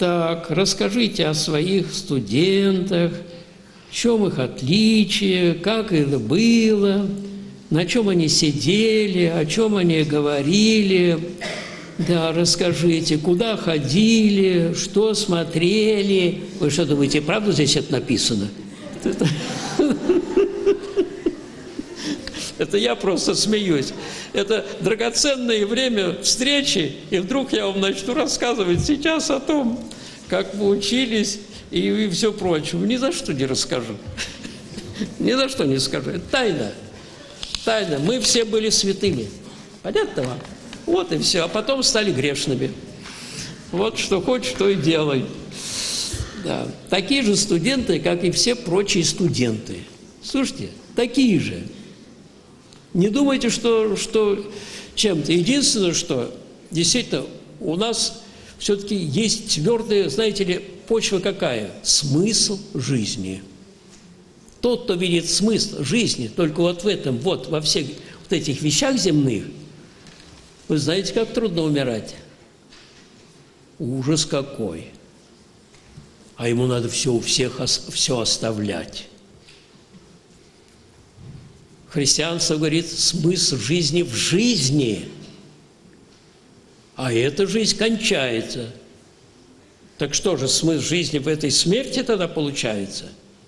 Так, расскажите о своих студентах, в чем их отличие, как это было, на чем они сидели, о чем они говорили. Да, расскажите, куда ходили, что смотрели. Вы что думаете, правда здесь это написано? Это я просто смеюсь. Это драгоценное время встречи, и вдруг я вам начну рассказывать сейчас о том, как мы учились и все прочее. Ни за что не расскажу. Ни за что не скажу. Это тайна. Тайна. Мы все были святыми. Понятно вам? Вот и все. А потом стали грешными. Вот что хочешь, то и делай. Да. Такие же студенты, как и все прочие студенты. Слушайте, такие же. Не думайте, что чем-то. Единственное, что действительно у нас все-таки есть твердая, знаете ли, почва какая? Смысл жизни. Тот, кто видит смысл жизни только вот в этом, вот во всех вот этих вещах земных, вы знаете, как трудно умирать? Ужас какой! А ему надо все у всех все оставлять. Христианство говорит, смысл жизни в жизни. А эта жизнь кончается. Так что же, смысл жизни в этой смерти тогда получается?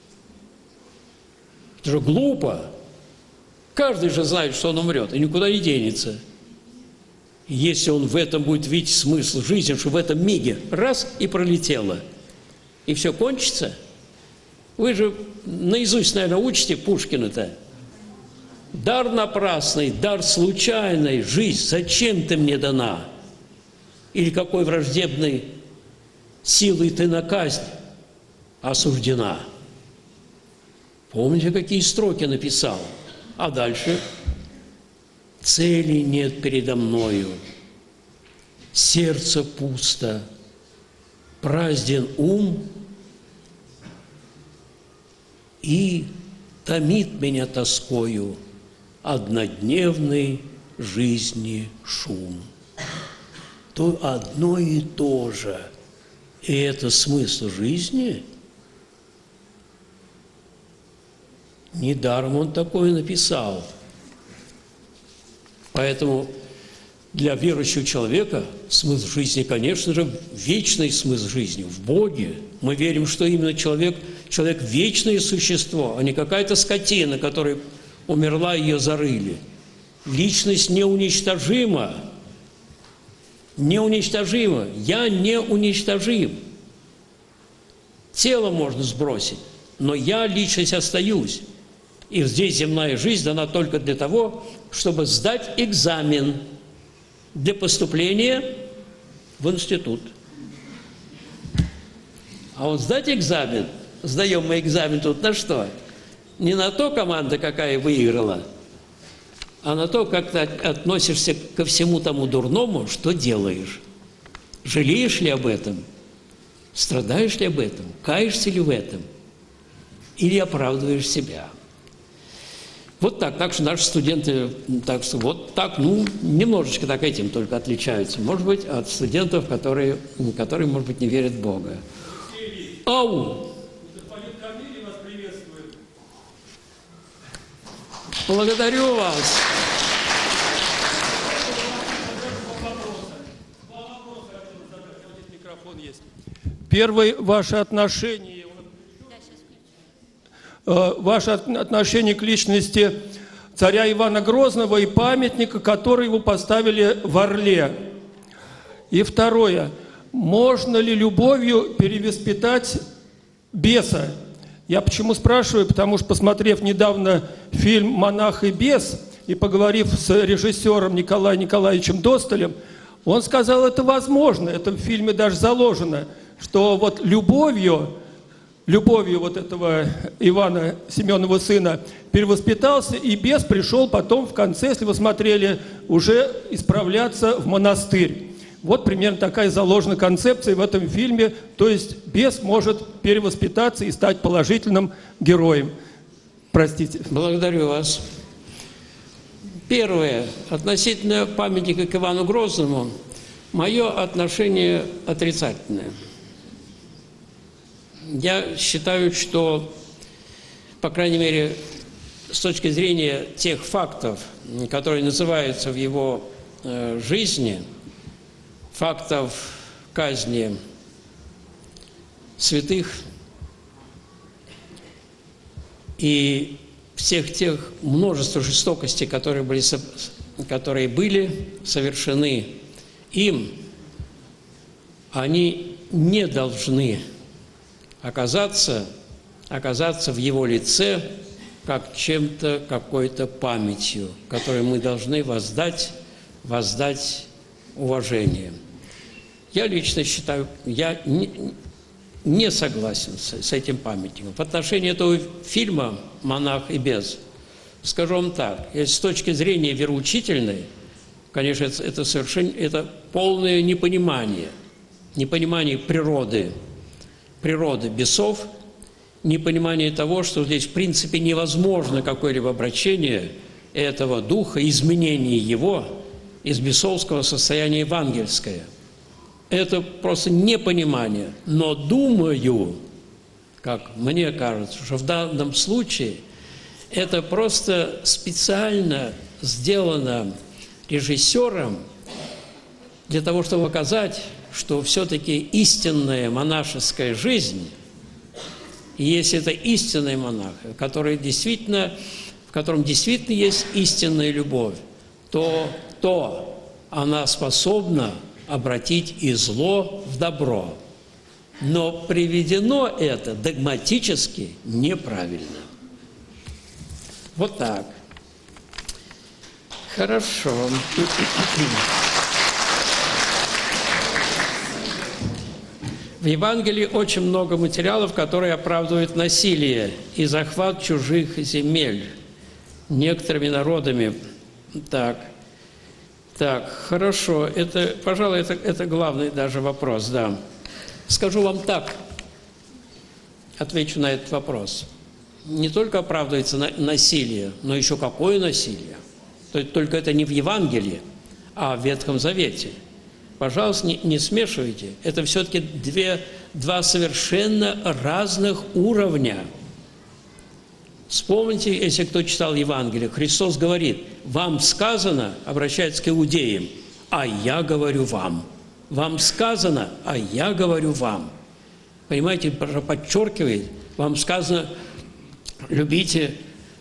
Это же глупо. Каждый же знает, что он умрет, и никуда не денется. Если он в этом будет видеть смысл жизни, что в этом миге раз и пролетело, и все кончится. Вы же наизусть, наверное, учите Пушкина-то. Дар напрасный, дар случайный, жизнь зачем ты мне дана? Или какой враждебной силой ты на казнь осуждена? Помните, какие строки написал? А дальше? Цели нет передо мною, сердце пусто, празден ум и томит меня тоскою однодневной жизни шум. То одно и то же. И это смысл жизни? Недаром он такое написал. Поэтому для верующего человека смысл жизни, конечно же, вечный смысл жизни в Боге. Мы верим, что именно человек вечное существо, а не какая-то скотина, которая умерла, ее зарыли. Личность неуничтожима. Неуничтожима. Я неуничтожим. Тело можно сбросить, но я, личность, остаюсь. И здесь земная жизнь дана только для того, чтобы сдать экзамен для поступления в институт. А вот сдать экзамен, сдаем мы экзамен тут на что? Не на то, команда какая выиграла, а на то, как ты относишься ко всему тому дурному, что делаешь. Жалеешь ли об этом? Страдаешь ли об этом? Каешься ли в этом? Или оправдываешь себя? Вот так. Так что наши студенты, так что вот так, ну, немножечко так этим только отличаются. Может быть, от студентов, которые может быть, не верят в Бога. Ау! Благодарю вас. Первое, ваше отношение к личности царя Ивана Грозного и памятника, который его поставили в Орле. И второе, можно ли любовью перевоспитать беса? Я почему спрашиваю? Потому что, посмотрев недавно фильм «Монах и бес» и поговорив с режиссером Николаем Николаевичем Досталем, он сказал, это возможно, это в фильме даже заложено, что вот любовью вот этого Ивана, Семенова сына, перевоспитался, и бес пришел потом в конце, если вы смотрели, уже исправляться в монастырь. Вот примерно такая заложена концепция в этом фильме, то есть бес может перевоспитаться и стать положительным героем. Простите. Благодарю вас. Первое. Относительно памятника к Ивану Грозному, мое отношение отрицательное. Я считаю, что, по крайней мере, с точки зрения тех фактов, которые называются в его жизни, фактов казни святых и всех тех множества жестокостей, которые были совершены им, они не должны оказаться в его лице как чем-то, какой-то памятью, которой мы должны воздать уважение. Я лично считаю, я не согласен с этим памятником. В отношении этого фильма «Монах и бес» скажу вам так, с точки зрения вероучительной, конечно, это полное непонимание природы бесов, непонимание того, что здесь в принципе невозможно какое-либо обращение этого духа, изменение его из бесовского состояния евангельское. Это просто непонимание. Но думаю, как мне кажется, что в данном случае это просто специально сделано режиссером для того, чтобы показать, что все-таки истинная монашеская жизнь, и если это истинный монах, в котором действительно есть истинная любовь, то она способна обратить и зло в добро. Но приведено это догматически неправильно. Вот так. Хорошо. В Евангелии очень много материалов, которые оправдывают насилие и захват чужих земель некоторыми народами. Так, хорошо. Это, пожалуй, это главный даже вопрос, да. Скажу вам так, отвечу на этот вопрос. Не только оправдывается насилие, но еще какое насилие. Только это не в Евангелии, а в Ветхом Завете. Пожалуйста, не смешивайте. Это все-таки два совершенно разных уровня. Вспомните, если кто читал Евангелие, Христос говорит: «Вам сказано», обращается к иудеям, «а я говорю вам». «Вам сказано, а я говорю вам». Понимаете, подчеркивает, вам сказано: возлюби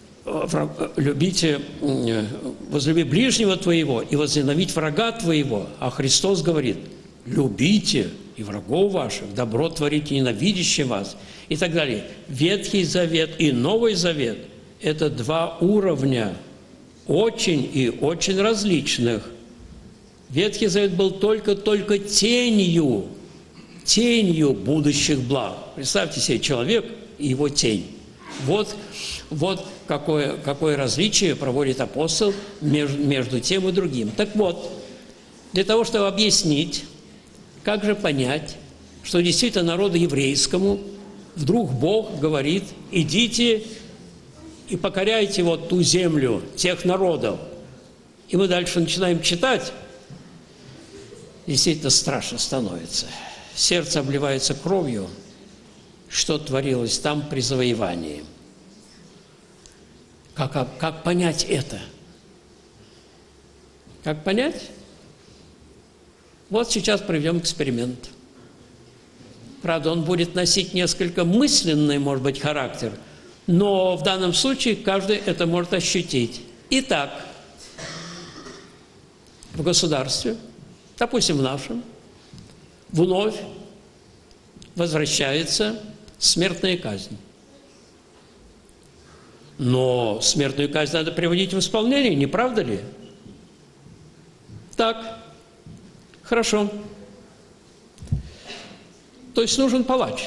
ближнего твоего и возненавидь врага твоего. А Христос говорит: любите и врагов ваших, добро творите ненавидящим вас, и так далее. Ветхий Завет и Новый Завет – это два уровня, очень и очень различных. Ветхий Завет был только тенью будущих благ. Представьте себе человек и его тень. Вот какое различие проводит апостол между тем и другим. Так вот, для того, чтобы объяснить, как же понять, что действительно народу еврейскому вдруг Бог говорит: идите и покоряйте вот ту землю тех народов. И мы дальше начинаем читать, действительно страшно становится. Сердце обливается кровью, что творилось там при завоевании. Как понять это? Как понять? Вот сейчас проведем эксперимент. Правда, он будет носить несколько мысленный, может быть, характер, но в данном случае каждый это может ощутить. Итак, в государстве, допустим, в нашем, вновь возвращается смертная казнь. Но смертную казнь надо приводить в исполнение, не правда ли? Так, хорошо. То есть нужен палач.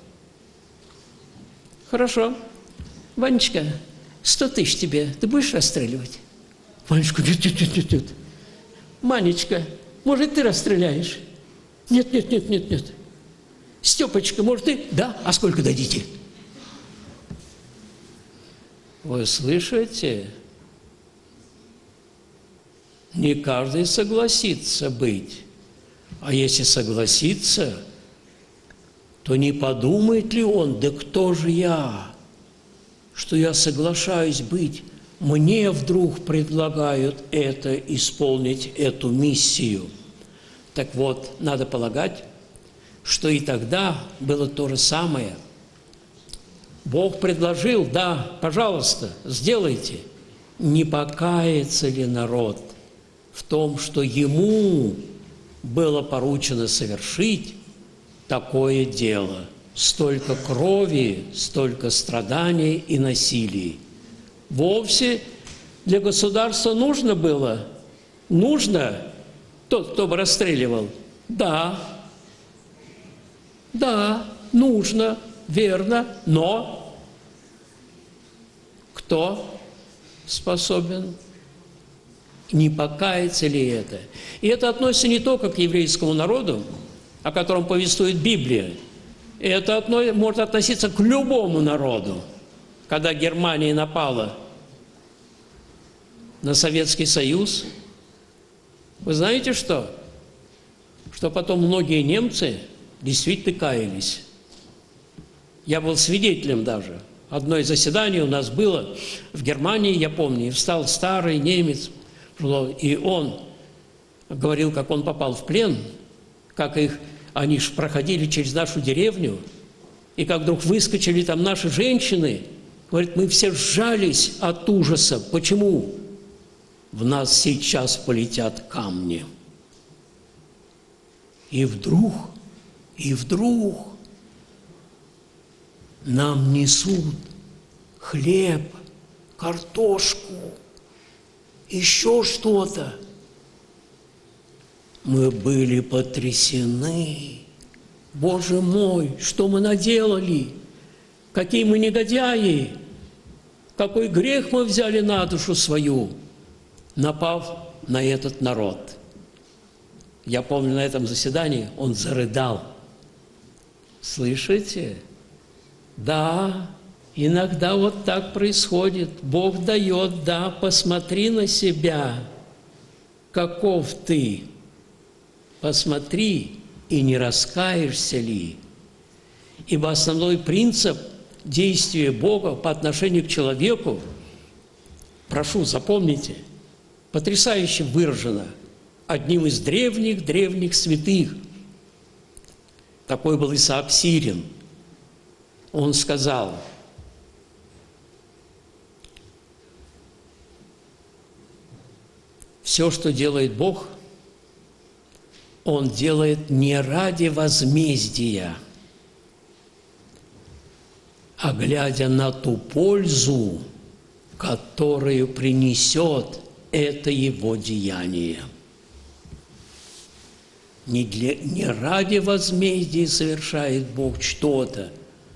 Хорошо. Ванечка, 100 тысяч тебе, ты будешь расстреливать? Ванечка: нет. Манечка, может, ты расстреляешь? Нет. Степочка, может, ты? Да, а сколько дадите? Вы слышите? Не каждый согласится быть. А если согласится, то не подумает ли он: да кто же я, что я соглашаюсь быть? Мне вдруг предлагают это, исполнить эту миссию. Так вот, надо полагать, что и тогда было то же самое. Бог предложил: да, пожалуйста, сделайте. Не покается ли народ в том, что ему было поручено совершить такое дело? Столько крови, столько страданий и насилий. Вовсе для государства нужно было? Нужно тот, кто бы расстреливал? Да. Да, нужно, верно, но кто способен? Не покаяться ли это? И это относится не только к еврейскому народу, о котором повествует Библия. Это может относиться к любому народу. Когда Германия напала на Советский Союз, вы знаете что? Что потом многие немцы действительно каялись. Я был свидетелем даже. Одно из заседаний у нас было в Германии, я помню, и встал старый немец, и он говорил, как он попал в плен, как они ж проходили через нашу деревню, и как вдруг выскочили там наши женщины. Говорит, мы все сжались от ужаса. Почему? В нас сейчас полетят камни. И вдруг нам несут хлеб, картошку, еще что-то. Мы были потрясены. Боже мой, что мы наделали? Какие мы негодяи! Какой грех мы взяли на душу свою, напав на этот народ. Я помню, на этом заседании он зарыдал. Слышите? Да, иногда вот так происходит. Бог дает, да, посмотри на себя, каков ты. Посмотри, и не раскаешься ли. Ибо основной принцип действия Бога по отношению к человеку, прошу, запомните, потрясающе выражено одним из древних святых. Такой был Исаак Сирин. Он сказал: все, что делает Бог, Он делает не ради возмездия, а глядя на ту пользу, которую принесет это его деяние. Не ради возмездия совершает Бог что-то,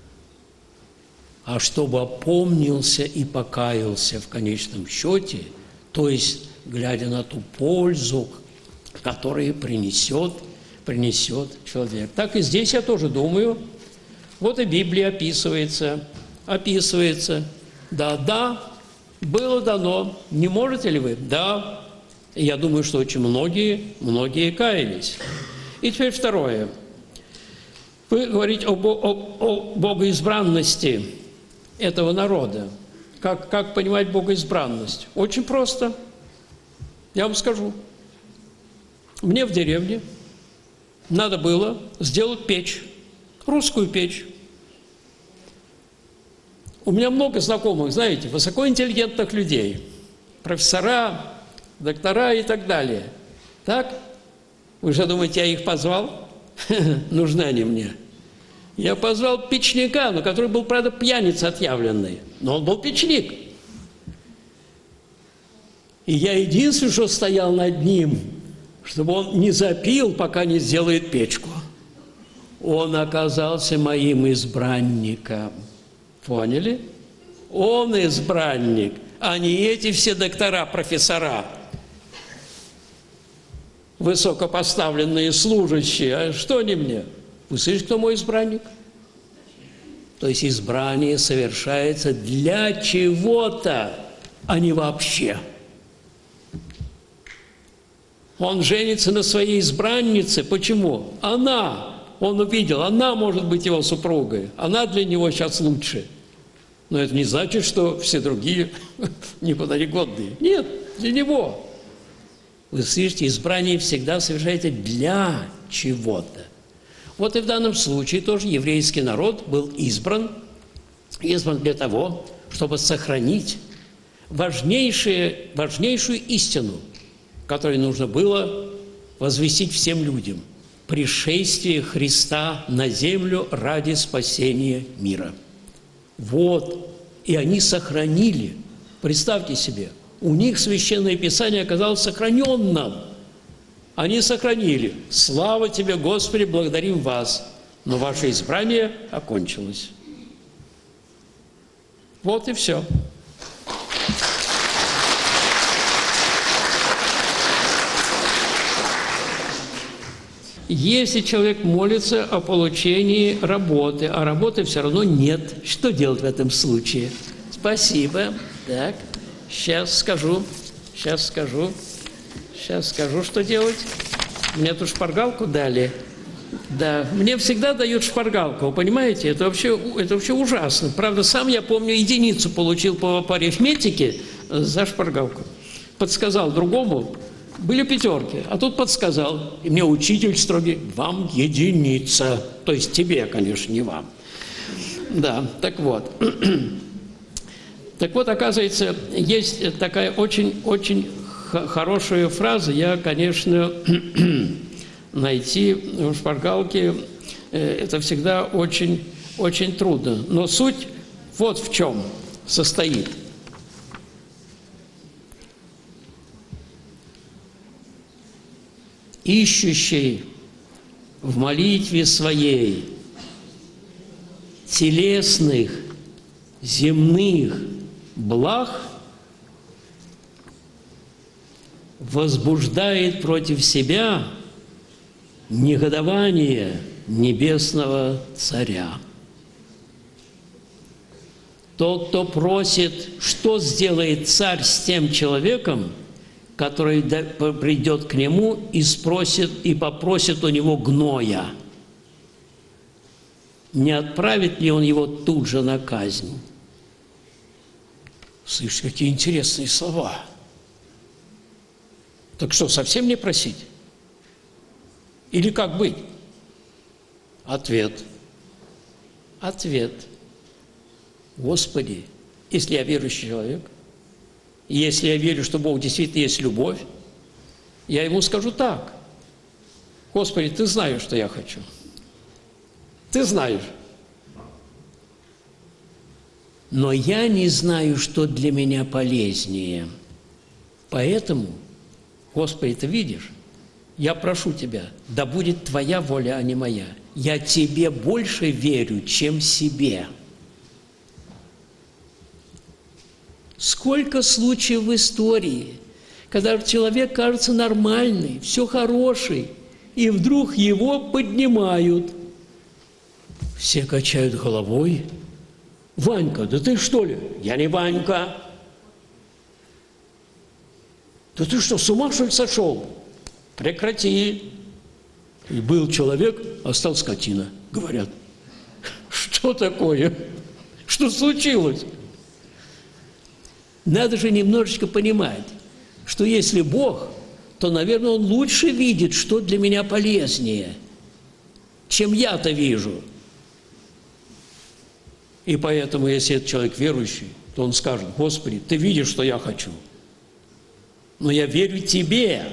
а чтобы опомнился и покаялся в конечном счете, то есть глядя на ту пользу, которую принесет человек. Так и здесь я тоже думаю, вот и Библия описывается. Да, было дано. Не можете ли вы? Да. И я думаю, что очень многие каялись. И теперь второе. Вы говорите о богоизбранности этого народа. Как понимать богоизбранность? Очень просто. Я вам скажу. Мне в деревне надо было сделать печь, русскую печь. У меня много знакомых, знаете, высокоинтеллигентных людей, профессора, доктора и так далее. Так? Вы же думаете, я их позвал? Нужны они мне. Я позвал печника, но который был, правда, пьяница отъявленный, но он был печник. И я единственное, что стоял над ним, чтобы он не запил, пока не сделает печку. Он оказался моим избранником. Поняли? Он избранник, а не эти все доктора, профессора, высокопоставленные служащие. А что они мне? Вы слышите, кто мой избранник? То есть избрание совершается для чего-то, а не вообще. Он женится на своей избраннице. Почему? Она Он увидел, она может быть его супругой, она для него сейчас лучше. Но это не значит, что все другие неподгодные. Нет, для него. Вы слышите, избрание всегда совершается для чего-то. Вот и в данном случае тоже еврейский народ был избран для того, чтобы сохранить важнейшую истину, которую нужно было возвестить всем людям – пришествие Христа на землю ради спасения мира. Вот, и они сохранили. Представьте себе, у них Священное Писание оказалось сохраненным. Они сохранили. Слава Тебе, Господи, благодарим Вас. Но ваше избрание окончилось. Вот и все. Если человек молится о получении работы, а работы все равно нет, что делать в этом случае? Спасибо. Так, сейчас скажу, что делать. Мне тут шпаргалку дали. Да, мне всегда дают шпаргалку, вы понимаете? Это вообще ужасно. Правда, сам я помню, единицу получил по арифметике за шпаргалку. Подсказал другому. Были пятерки, а тут подсказал. И мне учитель строгий: вам единица. То есть тебе, конечно, не вам. Да, так вот. Так вот, оказывается, есть такая очень хорошая фраза. Я, конечно, найти в шпаргалке это всегда очень трудно. Но суть вот в чем состоит. Ищущий в молитве своей телесных, земных благ возбуждает против себя негодование небесного Царя. Тот, кто просит, что сделает Царь с тем человеком, который придет к нему и спросит, и попросит у него гноя. Не отправит ли он его тут же на казнь? Слышь, какие интересные слова. Так что, совсем не просить? Или как быть? Ответ. Господи, если я верующий человек, если я верю, что Бог действительно есть любовь, я Ему скажу так: Господи, Ты знаешь, что я хочу. Ты знаешь. Но я не знаю, что для меня полезнее. Поэтому, Господи, Ты видишь, я прошу Тебя, да будет Твоя воля, а не моя. Я Тебе больше верю, чем себе. Сколько случаев в истории, когда человек кажется нормальный, все хороший, и вдруг его поднимают. Все качают головой. Ванька, да ты что ли? Я не Ванька. Да ты что, с ума что ли сошел? Прекрати. И был человек, а стал скотина, говорят. Что такое? Что случилось? Надо же немножечко понимать, что если Бог, то, наверное, Он лучше видит, что для меня полезнее, чем я-то вижу. И поэтому, если этот человек верующий, то он скажет: Господи, Ты видишь, что я хочу, но я верю Тебе.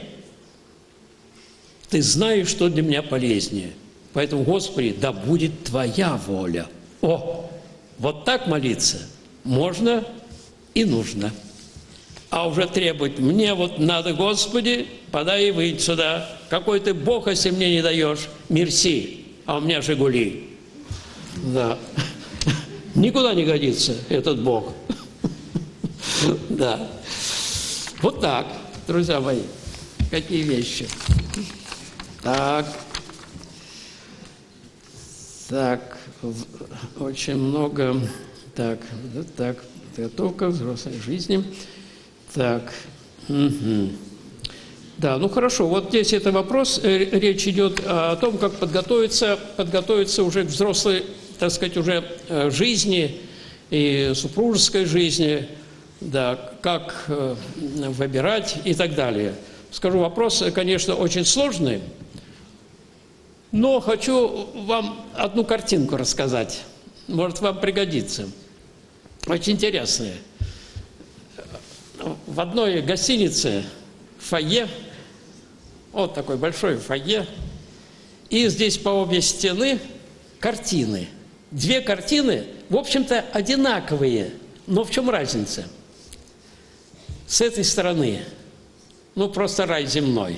Ты знаешь, что для меня полезнее. Поэтому, Господи, да будет Твоя воля. О, вот так молиться можно и нужно. А уже требовать: мне вот надо, Господи, подай и выйдь сюда. Какой Ты Бог, если мне не даешь? Мерси, а у меня «Жигули». Да. Никуда не годится этот Бог. Да. Вот так, друзья мои. Какие вещи. Так. Очень много. Так. Подготовка взрослой жизни. Так. Да, ну хорошо, вот здесь это вопрос, речь идет о том, как подготовиться уже к взрослой, так сказать, уже жизни и супружеской жизни, да, как выбирать и так далее. Скажу, вопрос, конечно, очень сложный, но хочу вам одну картинку рассказать, может, вам пригодится. Очень интересная. В одной гостинице фойе, вот такой большой фойе, и здесь по обе стены картины. Две картины, в общем-то, одинаковые, но в чем разница? С этой стороны, ну, просто рай земной.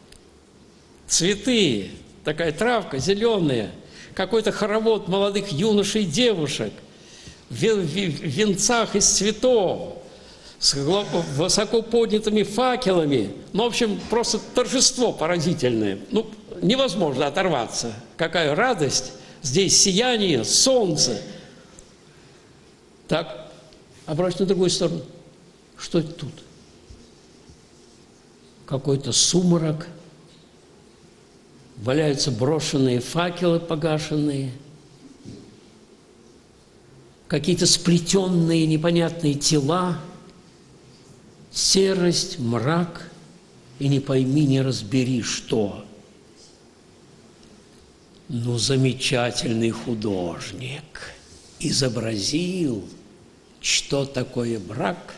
Цветы, такая травка зеленая, какой-то хоровод молодых юношей и девушек в венцах из цветов, с высоко поднятыми факелами. Ну, в общем, просто торжество поразительное. Ну, невозможно оторваться. Какая радость! Здесь сияние, солнце. Так, а брось на другую сторону. Что это тут? Какой-то сумрак. Валяются брошенные факелы погашенные. Какие-то сплетенные непонятные тела. Серость, мрак, и не пойми, не разбери, что. Ну, замечательный художник изобразил, что такое брак,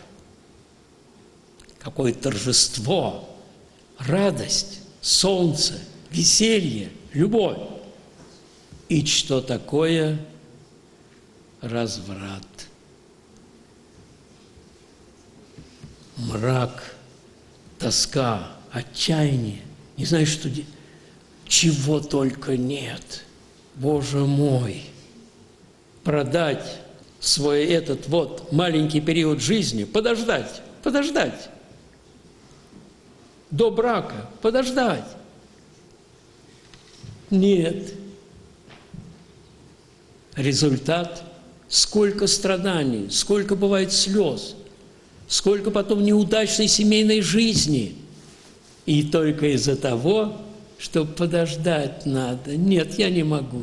какое торжество, радость, солнце, веселье, любовь, и что такое разврат. Мрак, тоска, отчаяние, не знаю, что чего только нет. Боже мой, продать свой этот вот маленький период жизни, подождать, до брака, подождать. Нет. Результат – сколько страданий, сколько бывает слез, сколько потом неудачной семейной жизни. И только из-за того, что подождать надо. Нет, я не могу.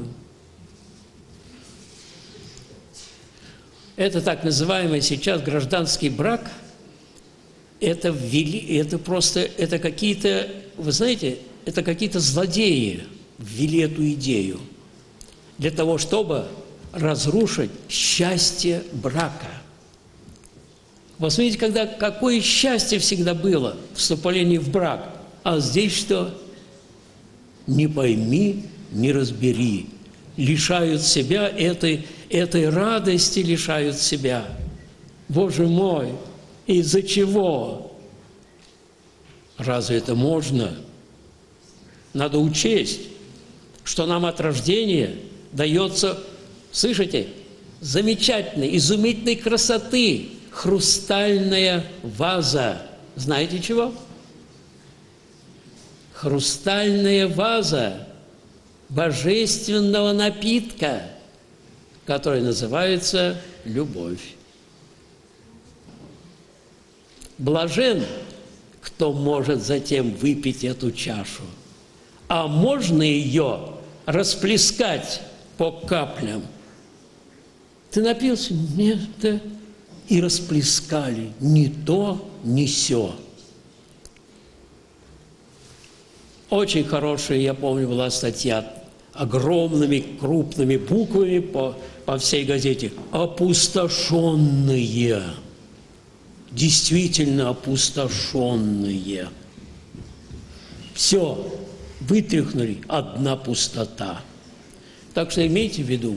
Это так называемый сейчас гражданский брак. Это какие-то, вы знаете, это какие-то злодеи ввели эту идею для того, чтобы разрушить счастье брака. Вы смотрите, какое счастье всегда было в вступлении в брак, а здесь что? Не пойми, не разбери. Лишают себя этой радости, лишают себя. Боже мой, из-за чего? Разве это можно? Надо учесть, что нам от рождения дается, слышите, замечательной, изумительной красоты хрустальная ваза. Знаете чего? Хрустальная ваза божественного напитка, который называется любовь. Блажен, кто может затем выпить эту чашу. А можно ее расплескать по каплям. Ты напился? Нет, да. И расплескали ни то, ни сё. Очень хорошая, я помню, была статья огромными крупными буквами по всей газете. Опустошенные. Действительно опустошенные. Все, вытряхнули, одна пустота. Так что имейте в виду,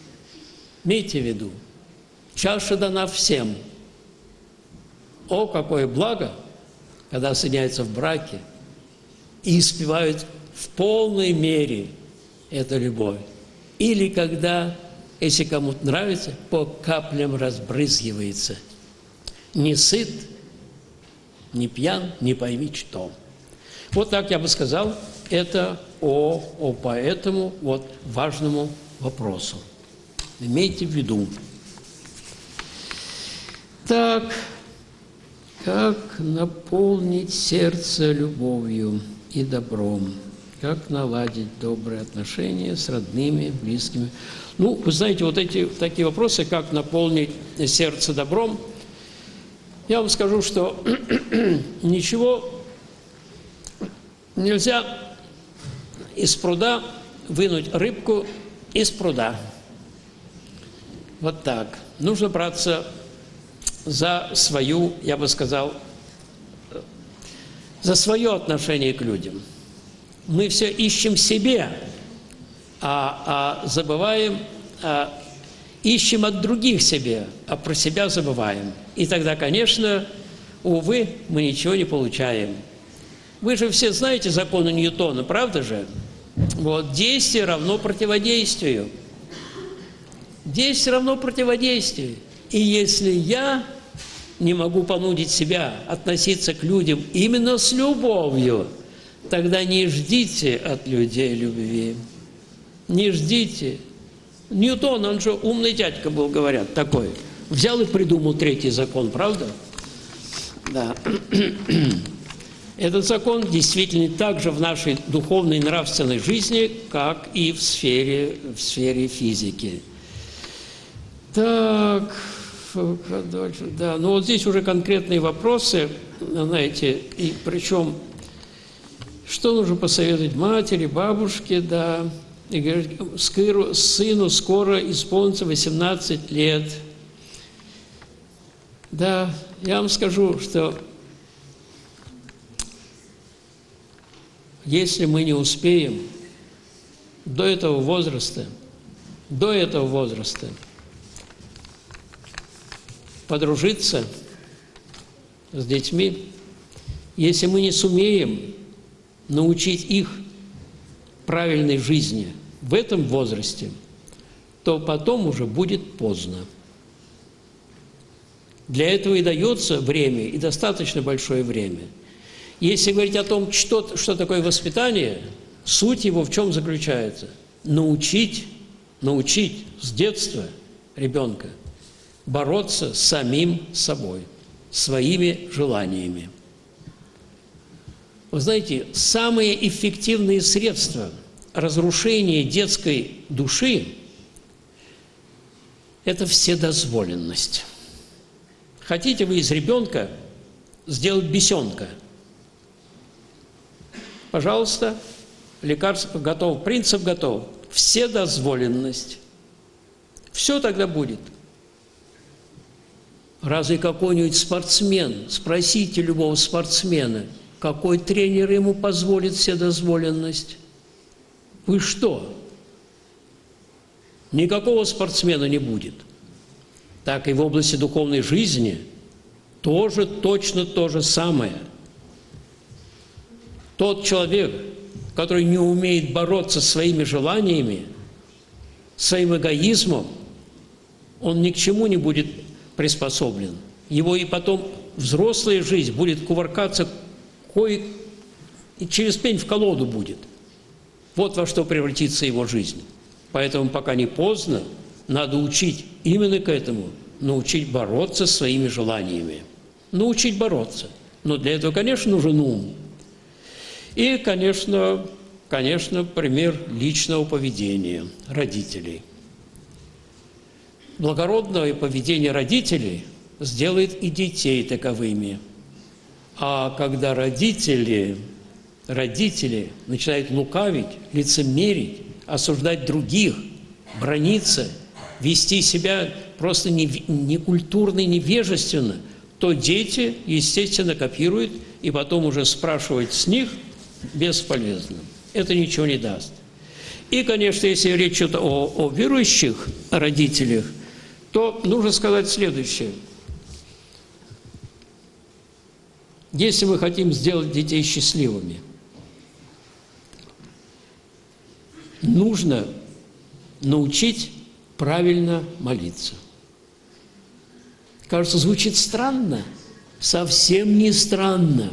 чаша дана всем. О, какое благо, когда соединяются в браке и испевают в полной мере эту любовь. Или когда, если кому-то нравится, по каплям разбрызгивается. Не сыт, не пьян, не пойми что. Вот так я бы сказал, это по этому вот важному вопросу. Имейте в виду. Так, Как наполнить сердце любовью и добром? Как наладить добрые отношения с родными, близкими? Ну, вы знаете, вот такие вопросы, как наполнить сердце добром, я вам скажу, что ничего нельзя из пруда вынуть рыбку из пруда. Вот так. Нужно браться за свою, я бы сказал, за свое отношение к людям. Мы все ищем себе, а забываем, ищем от других себе, а про себя забываем. И тогда, конечно, увы, мы ничего не получаем. Вы же все знаете законы Ньютона, правда же? Вот, действие равно противодействию. Действие равно противодействию. И если я не могу понудить себя относиться к людям именно с любовью, тогда не ждите от людей любви. Не ждите. Ньютон, он же умный дядька был, говорят, такой. Взял и придумал третий закон, правда? Да. Этот закон действительно также в нашей духовной и нравственной жизни, как и в сфере физики. Так, дальше, да. Ну вот здесь уже конкретные вопросы, знаете, и причем, что нужно посоветовать матери, бабушке, да, и говорит, сыну скоро исполнится 18 лет. Да, я вам скажу, что если мы не успеем до этого возраста подружиться с детьми, если мы не сумеем научить их правильной жизни в этом возрасте, то потом уже будет поздно. Для этого и дается время, и достаточно большое время. Если говорить о том, что такое воспитание, суть его в чем заключается? Научить с детства ребенка бороться с самим собой, своими желаниями. Вы знаете, самые эффективные средства разрушения детской души – это вседозволенность. Хотите вы из ребенка сделать бесенка? Пожалуйста, лекарство готово, принцип готов. Вседозволенность. Все тогда будет. Разве какой-нибудь спортсмен, спросите любого спортсмена, какой тренер ему позволит вседозволенность? Вы что? Никакого спортсмена не будет. Так и в области духовной жизни тоже точно то же самое. Тот человек, который не умеет бороться со своими желаниями, своим эгоизмом, он ни к чему не будет приспособлен. Его и потом взрослая жизнь будет кувыркаться и через пень в колоду будет. Вот во что превратится его жизнь. Поэтому пока не поздно, надо учить именно к этому, научить бороться со своими желаниями. Научить бороться. Но для этого, конечно, нужен ум. И, конечно, пример личного поведения родителей. Благородное поведение родителей сделает и детей таковыми. А когда родители начинают лукавить, лицемерить, осуждать других, браниться, вести себя просто некультурно и невежественно, то дети, естественно, копируют, и потом уже спрашивать с них бесполезно. Это ничего не даст. И, конечно, если речь идет о верующих родителях, то нужно сказать следующее. Если мы хотим сделать детей счастливыми, нужно научить правильно молиться. Кажется, звучит странно. Совсем не странно.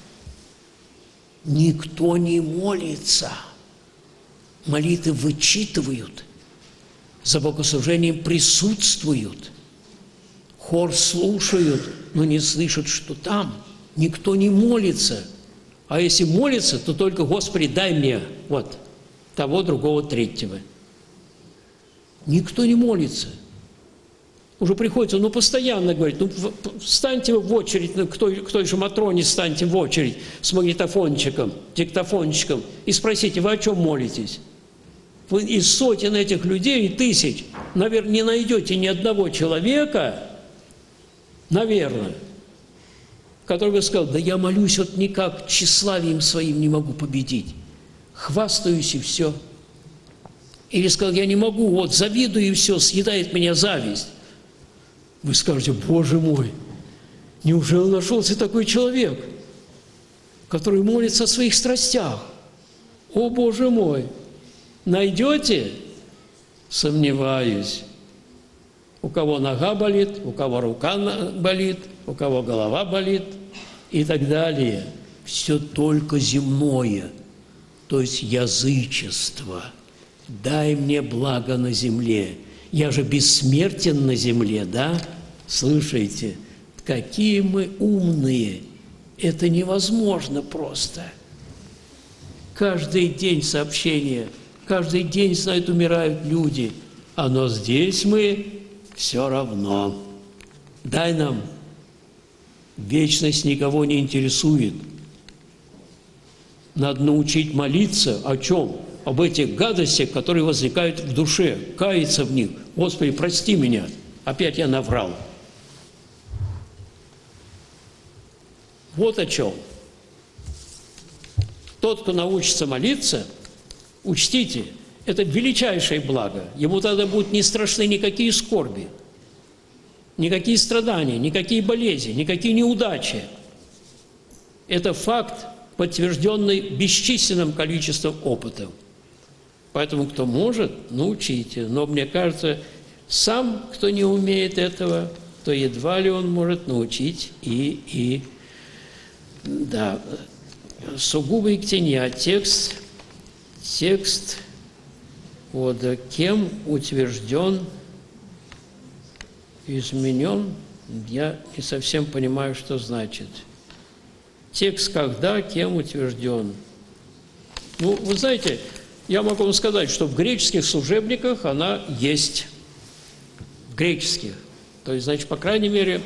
Никто не молится. Молитвы вычитывают, за богослужением присутствуют, Хор слушают, но не слышат, что там никто не молится. А если молится, то только «Господи, дай мне вот того, другого, третьего». Никто не молится. Уже приходится, постоянно говорить, встаньте в очередь, к той же Матроне встаньте в очередь с магнитофончиком, диктофончиком и спросите, вы о чем молитесь? Вы из сотен этих людей и тысяч, наверное, не найдете ни одного человека, наверное, который бы сказал, да я молюсь вот никак, тщеславием своим не могу победить, хвастаюсь и все. Или сказал, я не могу, вот завидую и все, съедает меня зависть. Вы скажете, Боже мой, неужели нашелся такой человек, который молится о своих страстях? О, Боже мой, найдете? Сомневаюсь. У кого нога болит, у кого рука болит, у кого голова болит и так далее. Все только земное, то есть язычество. Дай мне благо на земле. Я же бессмертен на земле, да? Слушайте, какие мы умные. Это невозможно просто. Каждый день сообщения, каждый день, знают, умирают люди. Но здесь мы все равно. Дай нам. Вечность никого не интересует. Надо научить молиться о чем? Об этих гадостях, которые возникают в душе, каяться в них. Господи, прости меня, опять я наврал. Вот о чем. Тот, кто научится молиться, учтите, это величайшее благо. Ему тогда будут не страшны никакие скорби, никакие страдания, никакие болезни, никакие неудачи. Это факт, подтвержденный бесчисленным количеством опытов. Поэтому, кто может, научите. Но мне кажется, сам, кто не умеет этого, то едва ли он может научить да, сугубо иктения. Текст, вот, кем утвержден, изменен, я не совсем понимаю, что значит. Текст когда, кем утвержден. Вы знаете, я могу вам сказать, что в греческих служебниках она есть. В греческих. То есть, значит, по крайней мере,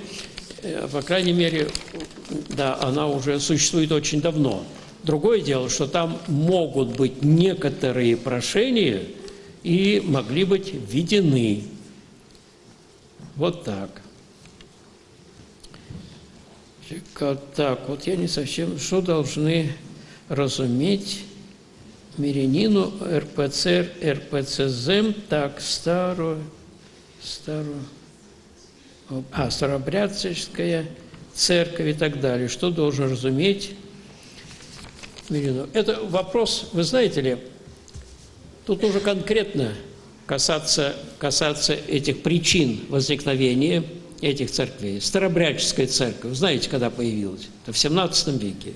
да, она уже существует очень давно. Другое дело, что там могут быть некоторые прошения и могли быть введены. Вот так. Так, вот я не совсем... Что должны разуметь мирянину РПЦ, РПЦЗ, так, Старообрядческая церковь и так далее. Что должен разуметь мирянин? Это вопрос, вы знаете ли, тут нужно конкретно касаться этих причин возникновения этих церквей. Старообрядческая церковь, знаете, когда появилась? Это в 17 веке.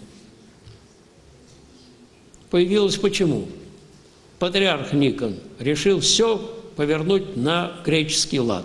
Появилась почему? Патриарх Никон решил все повернуть на греческий лад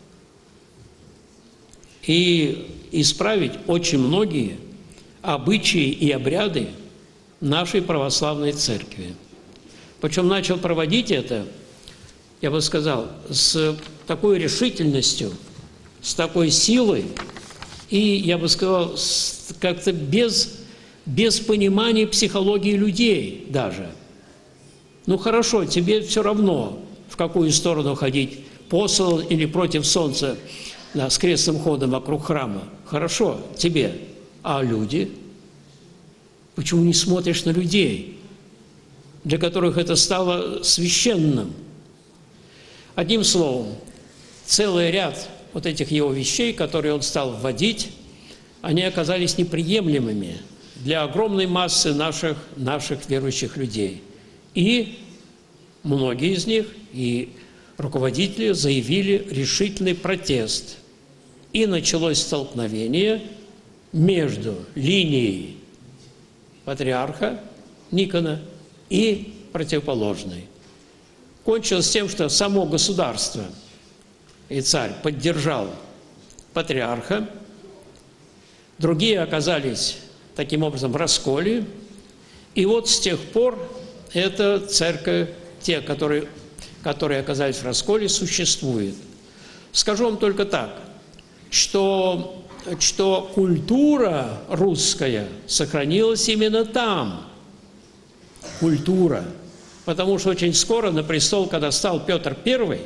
и исправить очень многие обычаи и обряды нашей православной церкви. Причем начал проводить это, я бы сказал, с такой решительностью, с такой силой и, я бы сказал, как-то без понимания психологии людей даже. Хорошо, тебе все равно, в какую сторону ходить, послал или против солнца, да, с крестным ходом вокруг храма. Хорошо, тебе. А люди? Почему не смотришь на людей, для которых это стало священным? Одним словом, целый ряд вот этих его вещей, которые он стал вводить, они оказались неприемлемыми для огромной массы наших верующих людей. И многие из них, и руководители заявили решительный протест. И началось столкновение между линией патриарха Никона и противоположной. Кончилось тем, что само государство и царь поддержал патриарха, другие оказались таким образом в расколе, и вот с тех пор эта церковь, те, которые оказались в расколе, существует. Скажу вам только так, что культура русская сохранилась именно там. Культура. Потому что очень скоро на престол, когда стал Петр I,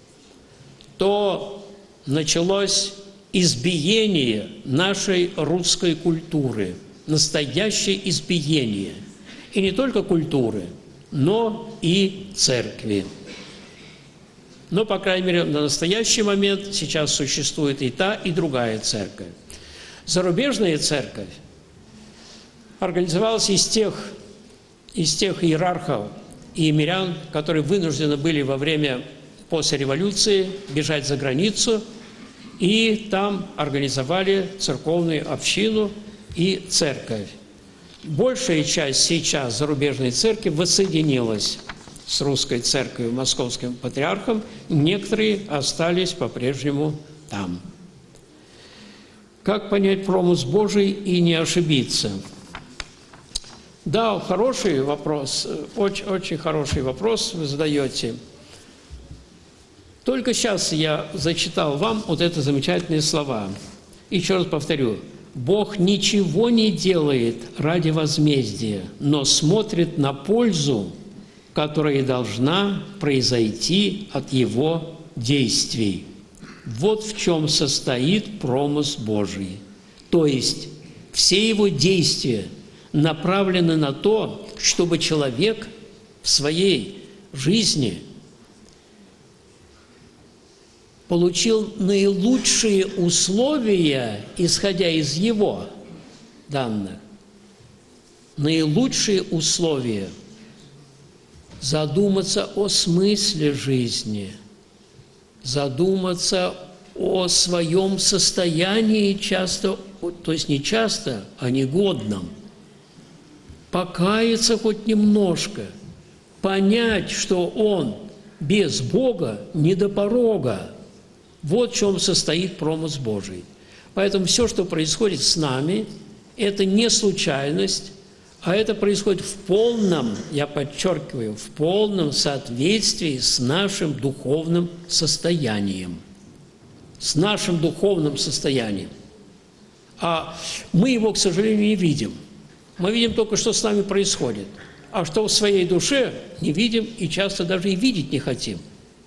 то началось избиение нашей русской культуры. Настоящее избиение. И не только культуры, но и церкви. Но, по крайней мере, на настоящий момент сейчас существует и та, и другая церковь. Зарубежная церковь организовалась из тех иерархов и мирян, которые вынуждены были после революции бежать за границу, и там организовали церковную общину и церковь. Большая часть сейчас зарубежной церкви воссоединилась с русской церковью, московским патриархом, некоторые остались по-прежнему там. Как понять промысл Божий и не ошибиться? Да, хороший вопрос, очень хороший вопрос вы задаете. Только сейчас я зачитал вам вот это замечательные слова. Еще раз повторю. Бог ничего не делает ради возмездия, но смотрит на пользу, которая должна произойти от Его действий. Вот в чем состоит промысл Божий. То есть все Его действия направлены на то, чтобы человек в своей жизни получил наилучшие условия, исходя из его данных, наилучшие условия задуматься о смысле жизни, задуматься о своем состоянии часто, то есть не часто, а негодном, покаяться хоть немножко, понять, что он без Бога не до порога. Вот в чем состоит промысл Божий. Поэтому все, что происходит с нами, это не случайность, а это происходит в полном, я подчеркиваю, в полном соответствии с нашим духовным состоянием. С нашим духовным состоянием. А мы его, к сожалению, не видим. Мы видим только, что с нами происходит. А что в своей душе не видим и часто даже и видеть не хотим.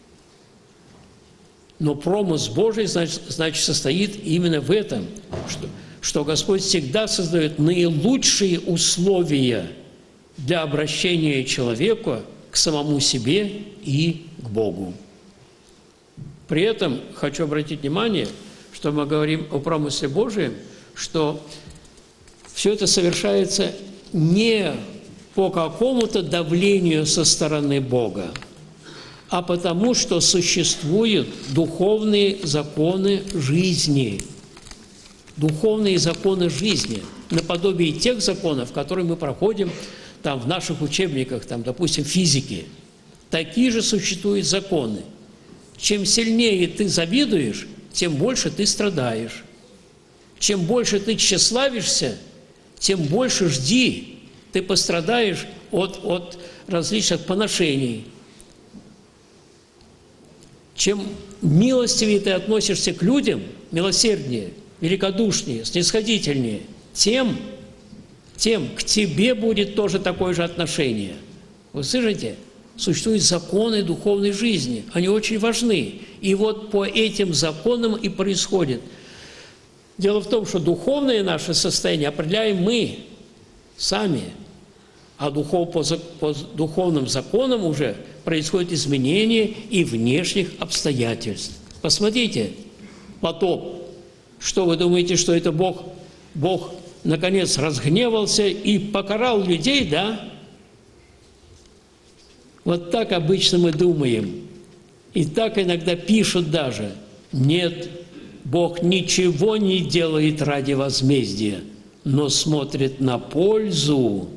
Но промысл Божий, значит, состоит именно в этом, что Господь всегда создает наилучшие условия для обращения человека к самому себе и к Богу. При этом хочу обратить внимание, что мы говорим о промысле Божьем, что все это совершается не по какому-то давлению со стороны Бога, а потому, что существуют духовные законы жизни. Духовные законы жизни, наподобие тех законов, которые мы проходим там, в наших учебниках, там, допустим, физики. Такие же существуют законы. Чем сильнее ты завидуешь, тем больше ты страдаешь. Чем больше ты тщеславишься, тем больше жди, ты пострадаешь от различных поношений. Чем милостивее ты относишься к людям, милосерднее, великодушнее, снисходительнее, тем к тебе будет тоже такое же отношение. Вы слышите? Существуют законы духовной жизни, они очень важны. И вот по этим законам и происходит. Дело в том, что духовное наше состояние определяем мы сами, а по духовным законам уже происходит изменение и внешних обстоятельств. Посмотрите, потоп. Что вы думаете, что это Бог наконец разгневался и покарал людей, да? Вот так обычно мы думаем. И так иногда пишут даже. Нет, Бог ничего не делает ради возмездия, но смотрит на пользу,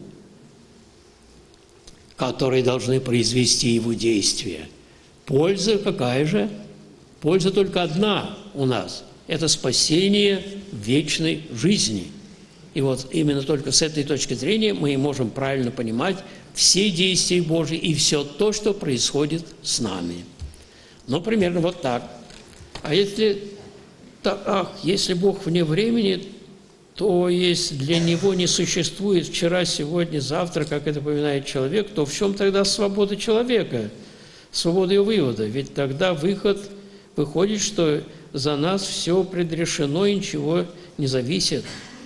которые должны произвести его действия. Польза какая же? Польза только одна у нас. это спасение вечной жизни. И вот именно только с этой точки зрения мы и можем правильно понимать все действия Божьи и все то, что происходит с нами. Ну, примерно вот так. А если Бог вне времени, то если для Него не существует вчера, сегодня, завтра, как это поминает человек, то в чем тогда свобода человека, свобода его вывода? Ведь тогда выходит, что за нас все предрешено и ничего не зависит.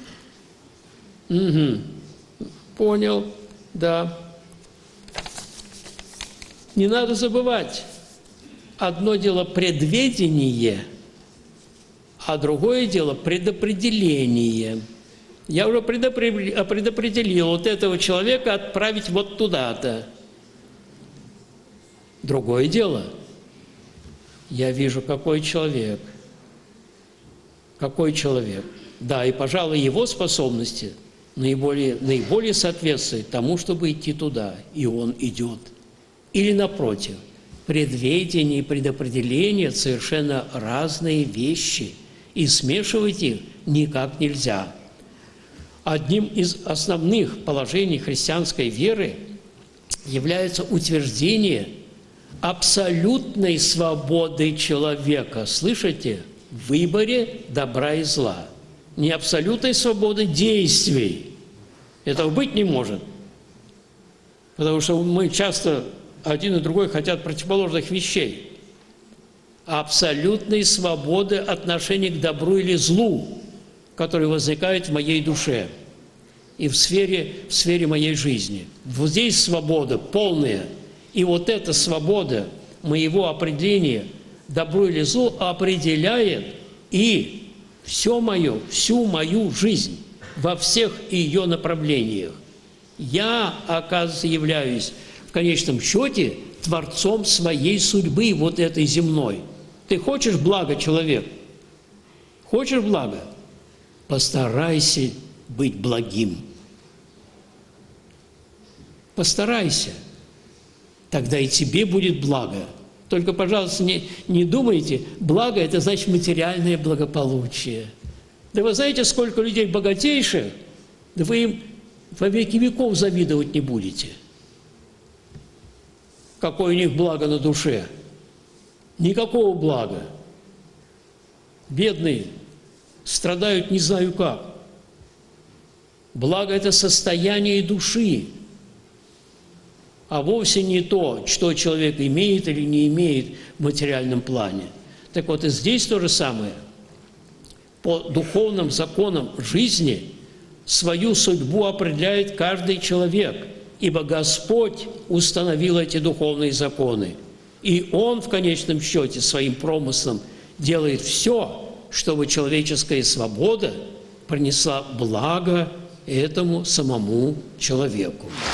Угу. Понял, да. Не надо забывать, одно дело предведение, а другое дело предопределение. Я уже предопределил вот этого человека отправить вот туда-то. Другое дело, я вижу, какой человек. Какой человек. Да, и, пожалуй, его способности наиболее соответствуют тому, чтобы идти туда, и он идет. Или напротив, предведение и предопределение – совершенно разные вещи, и смешивать их никак нельзя. Одним из основных положений христианской веры является утверждение абсолютной свободы человека. Слышите? В выборе добра и зла. Не абсолютной свободы действий. Этого быть не может. Потому что мы часто один и другой хотят противоположных вещей. Абсолютной свободы отношения к добру или злу, которые возникают в моей душе и в сфере моей жизни. Вот здесь свобода полная. И вот эта свобода моего определения, добру или злу, определяет и всю мою жизнь во всех ее направлениях. Я, оказывается, являюсь в конечном счете творцом своей судьбы, вот этой земной. Ты хочешь блага, человек? Хочешь блага? Постарайся быть благим. Постарайся. Тогда и тебе будет благо. Только, пожалуйста, не думайте, благо – это значит материальное благополучие. Да вы знаете, сколько людей богатейших, да вы им во веки веков завидовать не будете. Какое у них благо на душе? Никакого блага. Бедные страдают не знаю как. Благо – это состояние души, а вовсе не то, что человек имеет или не имеет в материальном плане. Так вот, и здесь то же самое. По духовным законам жизни свою судьбу определяет каждый человек, ибо Господь установил эти духовные законы. И Он, в конечном счете, своим промыслом делает все, чтобы человеческая свобода принесла благо этому самому человеку.